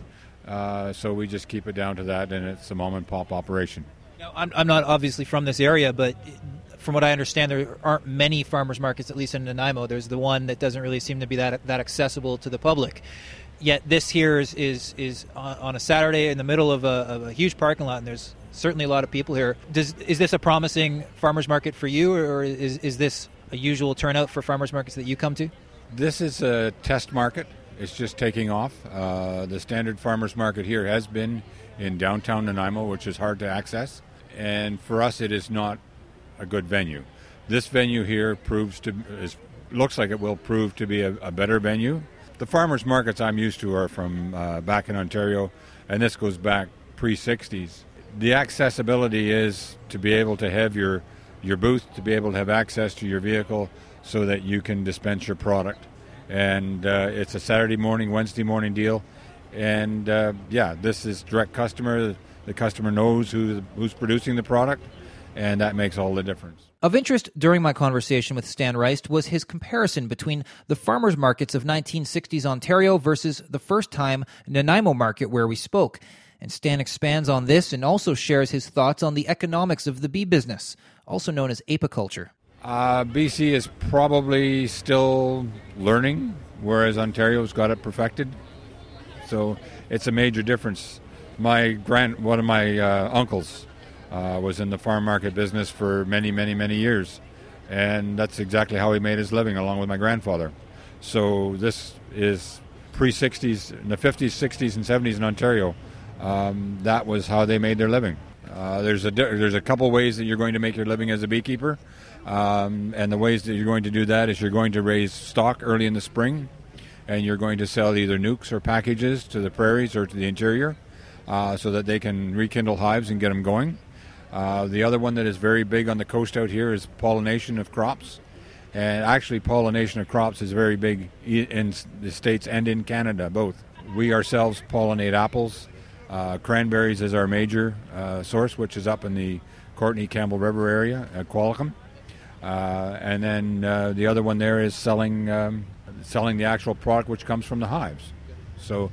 so we just keep it down to that, and it's a mom-and-pop operation. Now, I'm not obviously from this area, but from what I understand, there aren't many farmers markets, at least in Nanaimo. There's the one that doesn't really seem to be that accessible to the public. Yet this here is on a Saturday in the middle of a huge parking lot, and there's certainly a lot of people here. Is this a promising farmers market for you, or is this a usual turnout for farmers markets that you come to? This is a test market. It's just taking off. The standard farmers market here has been in downtown Nanaimo, which is hard to access. And for us, it is not a good venue. This venue here looks like it will prove to be a better venue. The farmers markets I'm used to are from back in Ontario, and this goes back pre-60s. The accessibility is to be able to have your booth, to be able to have access to your vehicle so that you can dispense your product. And it's a Saturday morning, Wednesday morning deal. And this is direct customer. The customer knows who's producing the product, and that makes all the difference. Of interest during my conversation with Stan Reist was his comparison between the farmers markets of 1960s Ontario versus the first-time Nanaimo market where we spoke. And Stan expands on this and also shares his thoughts on the economics of the bee business, also known as apiculture. BC is probably still learning, whereas Ontario's got it perfected. So it's a major difference. One of my uncles was in the farm market business for many, many, many years, and that's exactly how he made his living, along with my grandfather. So this is pre-60s, in the 50s, 60s, and 70s in Ontario. That was how they made their living. There's a couple ways that you're going to make your living as a beekeeper, and the ways that you're going to do that is you're going to raise stock early in the spring, and you're going to sell either nukes or packages to the prairies or to the interior, so that they can rekindle hives and get them going. The other one that is very big on the coast out here is pollination of crops. And actually pollination of crops is very big in the States and in Canada, both. We ourselves pollinate apples. Cranberries is our major source, which is up in the Courtenay-Campbell River area at Qualicum. And then the other one there is selling the actual product which comes from the hives. So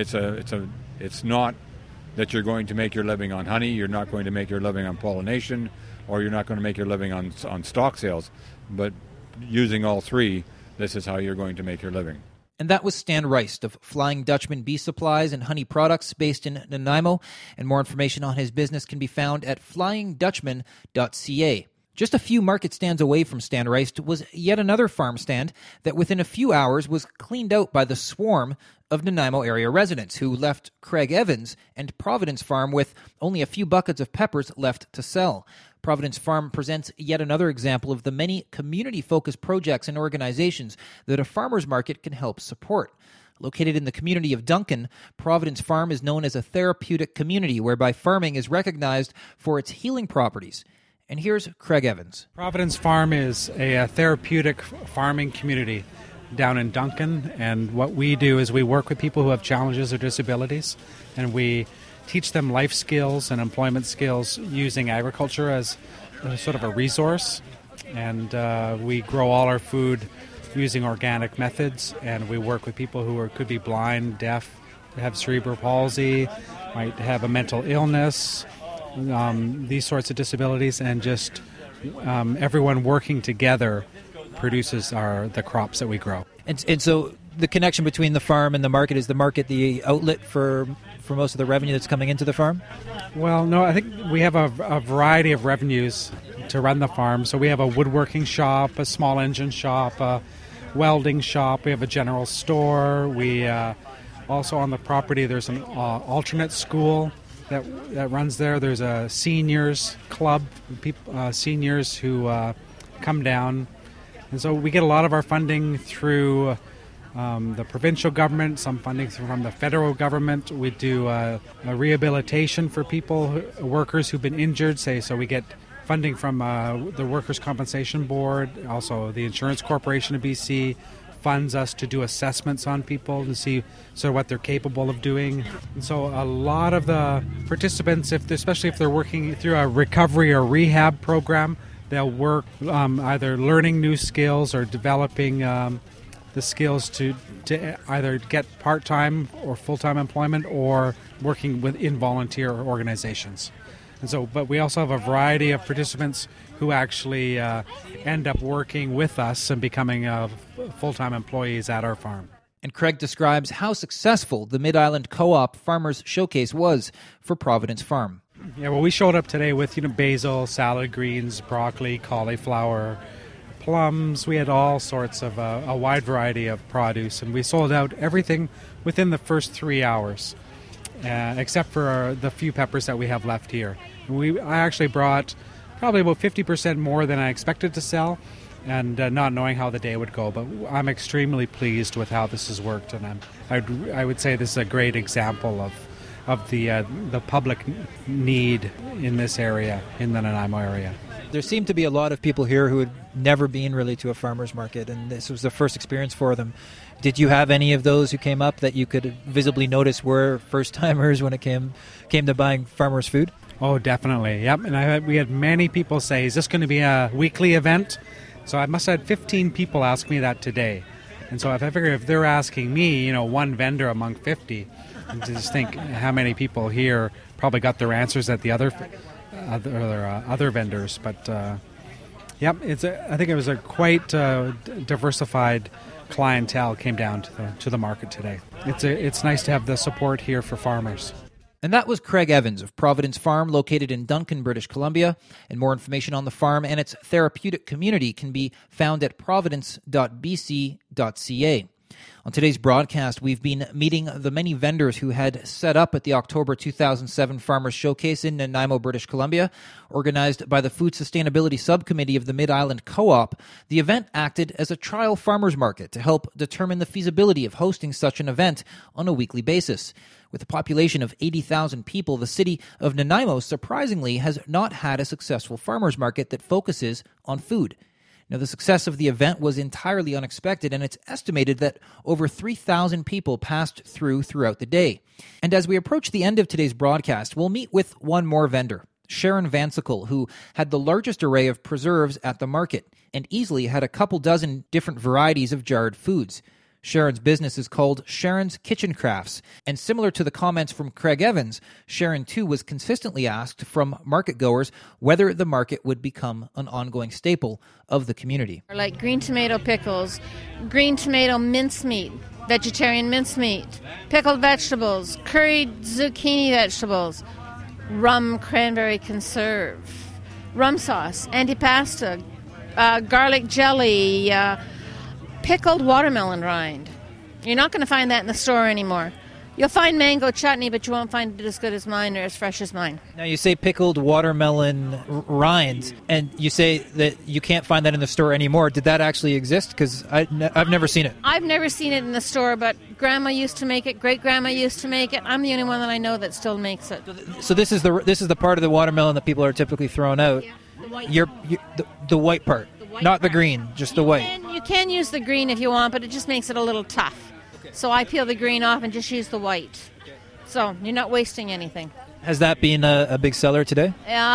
it's not that you're going to make your living on honey, you're not going to make your living on pollination, or you're not going to make your living on stock sales. But using all three, this is how you're going to make your living. And that was Stan Reist of Flying Dutchman Bee Supplies and Honey Products based in Nanaimo. And more information on his business can be found at flyingdutchman.ca. Just a few market stands away from Stan Reist was yet another farm stand that within a few hours was cleaned out by the swarm of Nanaimo area residents who left Craig Evans and Providence Farm with only a few buckets of peppers left to sell. Providence Farm presents yet another example of the many community-focused projects and organizations that a farmer's market can help support. Located in the community of Duncan, Providence Farm is known as a therapeutic community whereby farming is recognized for its healing properties. And here's Craig Evans. Providence Farm is a therapeutic farming community down in Duncan, and what we do is we work with people who have challenges or disabilities, and we teach them life skills and employment skills using agriculture as sort of a resource. And we grow all our food using organic methods, and we work with people who could be blind, deaf, have cerebral palsy, might have a mental illness, these sorts of disabilities, and just everyone working together produces the crops that we grow. And so the connection between the farm and the market, is the market the outlet for most of the revenue that's coming into the farm? Well, no, I think we have a variety of revenues to run the farm. So we have a woodworking shop, a small engine shop, a welding shop, we have a general store. We also on the property there's an alternate school that runs there. There's a seniors club, seniors who come down. And so we get a lot of our funding through the provincial government, some funding from the federal government. We do a rehabilitation for people, workers who've been injured, so we get funding from the Workers' Compensation Board. Also, the Insurance Corporation of BC funds us to do assessments on people to see sort of what they're capable of doing. And so a lot of the participants, especially if they're working through a recovery or rehab program, they'll work either learning new skills or developing the skills to either get part-time or full-time employment or working in volunteer organizations. And so, but we also have a variety of participants who actually end up working with us and becoming full-time employees at our farm. And Craig describes how successful the Mid-Island Co-op Farmers Showcase was for Providence Farm. Yeah, well, we showed up today with basil, salad greens, broccoli, cauliflower, plums. We had all sorts of a wide variety of produce, and we sold out everything within the first 3 hours, except for the few peppers that we have left here. I actually brought probably about 50% more than I expected to sell, and not knowing how the day would go. But I'm extremely pleased with how this has worked, and I would say this is a great example of the public need in this area, in the Nanaimo area. There seemed to be a lot of people here who had never been really to a farmer's market, and this was the first experience for them. Did you have any of those who came up that you could visibly notice were first-timers when it came to buying farmers' food? Oh, definitely. Yep. And we had many people say, is this going to be a weekly event? So I must have had 15 people ask me that today. And so if I figure if they're asking me, one vendor among 50, and just think how many people here probably got their answers at the other vendors. But yep, I think it was a quite diversified clientele came down to the market today. It's nice to have the support here for farmers. And that was Craig Evans of Providence Farm, located in Duncan, British Columbia. And more information on the farm and its therapeutic community can be found at providence.bc.ca. On today's broadcast, we've been meeting the many vendors who had set up at the October 2007 Farmers Showcase in Nanaimo, British Columbia. Organized by the Food Sustainability Subcommittee of the Mid-Island Co-op, the event acted as a trial farmers market to help determine the feasibility of hosting such an event on a weekly basis. With a population of 80,000 people, the city of Nanaimo surprisingly has not had a successful farmers market that focuses on food. Now, the success of the event was entirely unexpected, and it's estimated that over 3,000 people passed throughout the day. And as we approach the end of today's broadcast, we'll meet with one more vendor, Sharon Vansicle, who had the largest array of preserves at the market and easily had a couple dozen different varieties of jarred foods. Sharon's business is called Sharon's Kitchen Crafts, and similar to the comments from Craig Evans, Sharon too was consistently asked from market goers whether the market would become an ongoing staple of the community. Like green tomato pickles, green tomato mincemeat, vegetarian mincemeat, pickled vegetables, curried zucchini vegetables, rum cranberry conserve, rum sauce, antipasta, garlic jelly, pickled watermelon rind. You're not going to find that in the store anymore. You'll find mango chutney, but you won't find it as good as mine or as fresh as mine. Now, you say pickled watermelon rinds, and you say that you can't find that in the store anymore. Did that actually exist? Because I've never seen it. I've never seen it in the store, but Grandma used to make it. Great-grandma used to make it. I'm the only one that I know that still makes it. So this is the part of the watermelon that people are typically throwing out. Yeah, the white the white part, not the green, just the white. And you can use the green if you want, but it just makes it a little tough. So I peel the green off and just use the white. So you're not wasting anything. Has that been a big seller today?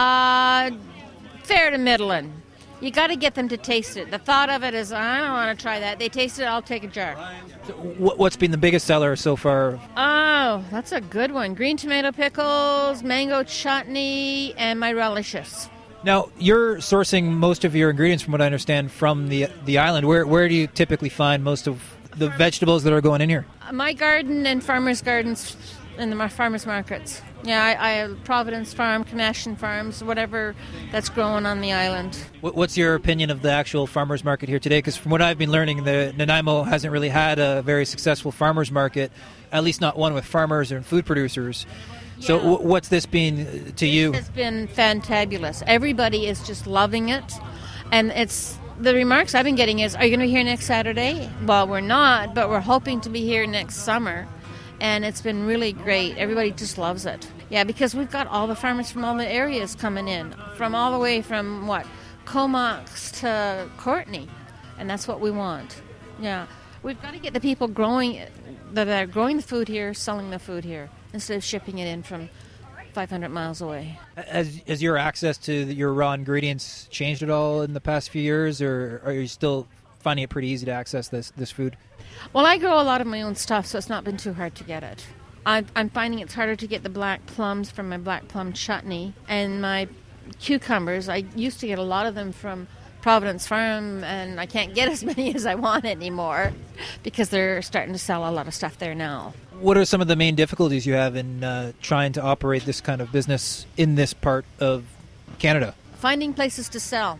Fair to middling. You got to get them to taste it. The thought of it is, I don't want to try that. They taste it, I'll take a jar. So what's been the biggest seller so far? Oh, that's a good one. Green tomato pickles, mango chutney, and my relishes. Now, you're sourcing most of your ingredients, from what I understand, from the island. Where do you typically find most of the vegetables that are going in here? My garden and farmers' gardens and the farmers' markets. Yeah, I Providence Farm, Connection Farms, whatever that's growing on the island. What's your opinion of the actual farmers' market here today? Because from what I've been learning, the Nanaimo hasn't really had a very successful farmers' market, at least not one with farmers and food producers. Yeah. So what's this been to you? It's been fantabulous. Everybody is just loving it, and the remarks I've been getting is, are you going to be here next Saturday? Well, we're not, but we're hoping to be here next summer. And it's been really great. Everybody just loves it. Yeah, because we've got all the farmers from all the areas coming in, from all the way from, Comox to Courtenay. And that's what we want. Yeah. We've got to get the people that are growing the food here, selling the food here, instead of shipping it in from 500 miles away. Has your access to your raw ingredients changed at all in the past few years, or are you still finding it pretty easy to access this food? Well, I grow a lot of my own stuff, so it's not been too hard to get it. I'm finding it's harder to get the black plums from my black plum chutney, and my cucumbers. I used to get a lot of them from Providence Farm, and I can't get as many as I want anymore because they're starting to sell a lot of stuff there now. What are some of the main difficulties you have in trying to operate this kind of business in this part of Canada? Finding places to sell.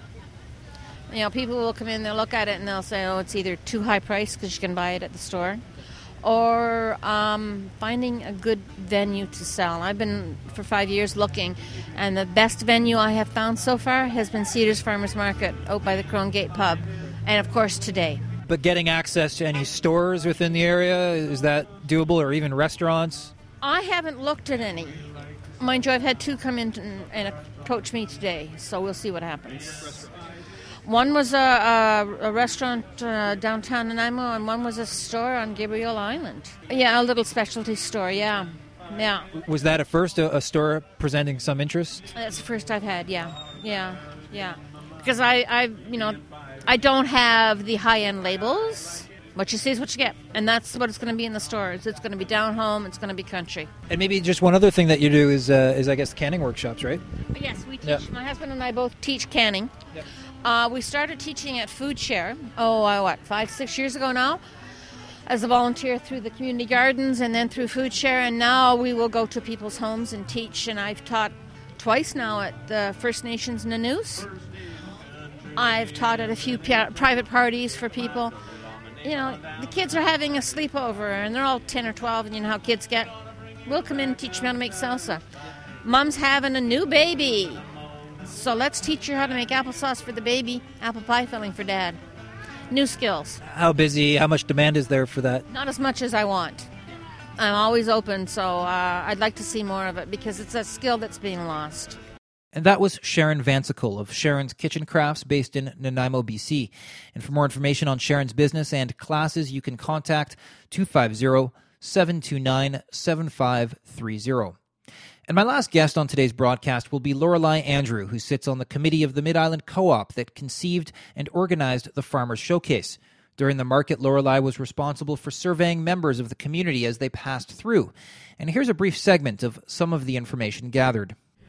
People will come in, they'll look at it, and they'll say, it's either too high price because you can buy it at the store, or finding a good venue to sell. I've been for 5 years looking, and the best venue I have found so far has been Cedars Farmers Market out by the Crone Gate Pub, and of course today. But getting access to any stores within the area, is that doable, or even restaurants? I haven't looked at any. Mind you, I've had two come in and approach me today, so we'll see what happens. One was a restaurant downtown Nanaimo, and one was a store on Gabriel Island. Yeah, a little specialty store, yeah. Was that at first a store presenting some interest? That's the first I've had, yeah. Because I don't have the high-end labels. What you see is what you get, and that's what it's going to be in the stores. It's going to be down home, it's going to be country. And maybe just one other thing that you do is I guess, canning workshops, right? Yes, we teach. Yeah. My husband and I both teach canning. Yep. We started teaching at Food Share, 5-6 years ago now, as a volunteer through the community gardens and then through Food Share, and now we will go to people's homes and teach, and I've taught twice now at the First Nations Nanoos. I've taught at a few private parties for people. The kids are having a sleepover, and they're all 10 or 12, and you know how kids get. We'll come in and teach them how to make salsa. Mom's having a new baby. So let's teach her how to make applesauce for the baby, apple pie filling for Dad. New skills. How much demand is there for that? Not as much as I want. I'm always open, so I'd like to see more of it because it's a skill that's being lost. And that was Sharon Vansicle of Sharon's Kitchen Crafts based in Nanaimo, BC. And for more information on Sharon's business and classes, you can contact 250-729-7530. And my last guest on today's broadcast will be Lorelei Andrew, who sits on the committee of the Mid-Island Co-op that conceived and organized the Farmers Showcase. During the market, Lorelei was responsible for surveying members of the community as they passed through. And here's a brief segment of some of the information gathered.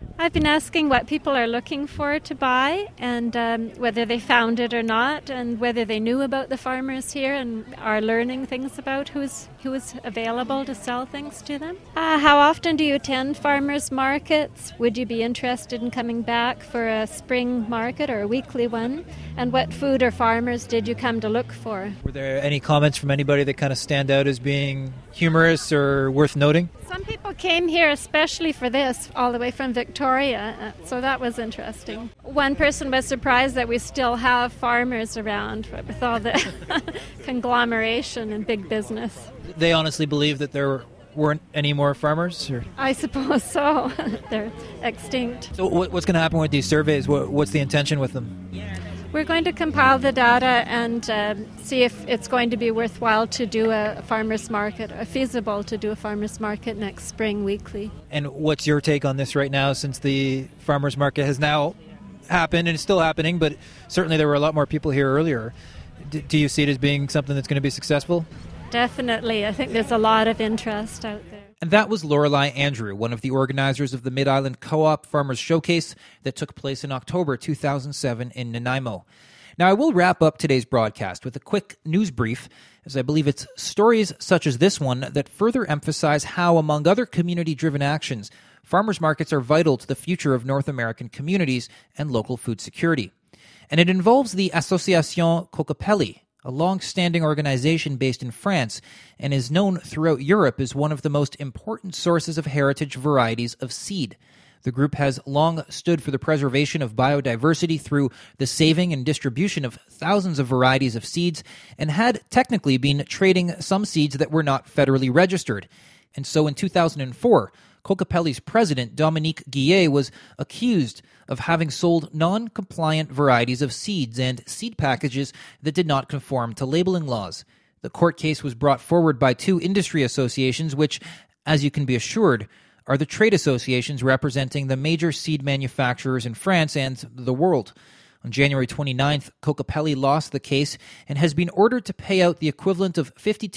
I've been asking what people are looking for to buy and whether they found it or not, and whether they knew about the farmers here and are learning things about who is available to sell things to them. How often do you attend farmers markets? Would you be interested in coming back for a spring market or a weekly one? And what food or farmers did you come to look for? Were there any comments from anybody that kind of stand out as being humorous or worth noting? Some people came here especially for this, all the way from Victoria, so that was interesting. One person was surprised that we still have farmers around with all the conglomeration and big business. They honestly believe that there weren't any more farmers? Or? I suppose so. They're extinct. So what's going to happen with these surveys? What's the intention with them? We're going to compile the data and see if it's going to be worthwhile to do a farmers market, or feasible to do a farmers market next spring weekly. And what's your take on this right now, since the farmers market has now happened and it's still happening, but certainly there were a lot more people here earlier. Do you see it as being something that's going to be successful? Definitely. I think there's a lot of interest out there. And that was Lorelei Andrew, one of the organizers of the Mid-Island Co-op Farmers Showcase that took place in October 2007 in Nanaimo. Now, I will wrap up today's broadcast with a quick news brief, as I believe it's stories such as this one that further emphasize how, among other community-driven actions, farmers markets are vital to the future of North American communities and local food security. And it involves the Association Kokopelli, a long-standing organization based in France and is known throughout Europe as one of the most important sources of heritage varieties of seed. The group has long stood for the preservation of biodiversity through the saving and distribution of thousands of varieties of seeds and had technically been trading some seeds that were not federally registered. And so in 2004, Kokopelli's president, Dominique Guillet, was accused of having sold non-compliant varieties of seeds and seed packages that did not conform to labeling laws. The court case was brought forward by two industry associations, which, as you can be assured, are the trade associations representing the major seed manufacturers in France and the world. On January 29th, Kokopelli lost the case and has been ordered to pay out the equivalent of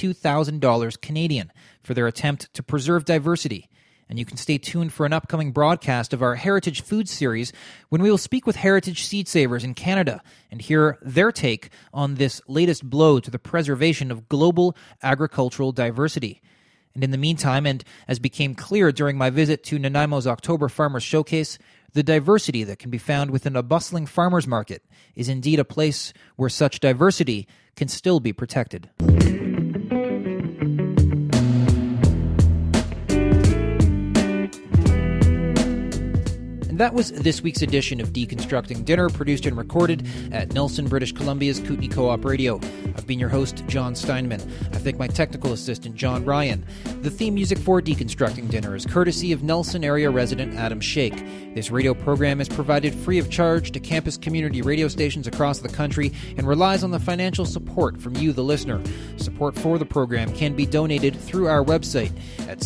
$52,000 Canadian for their attempt to preserve diversity. And you can stay tuned for an upcoming broadcast of our Heritage Food series when we will speak with heritage seed savers in Canada and hear their take on this latest blow to the preservation of global agricultural diversity. And in the meantime, and as became clear during my visit to Nanaimo's October Farmers Showcase, the diversity that can be found within a bustling farmers market is indeed a place where such diversity can still be protected. And that was this week's edition of Deconstructing Dinner, produced and recorded at Nelson, British Columbia's Kootenai Co-op Radio. I've been your host, John Steinman. I thank my technical assistant, John Ryan. The theme music for Deconstructing Dinner is courtesy of Nelson area resident Adam Shake. This radio program is provided free of charge to campus community radio stations across the country and relies on the financial support from you, the listener. Support for the program can be donated through our website at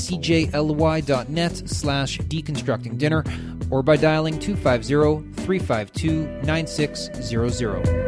cjly.net/deconstructingdinner or by dialing 250-352-9600.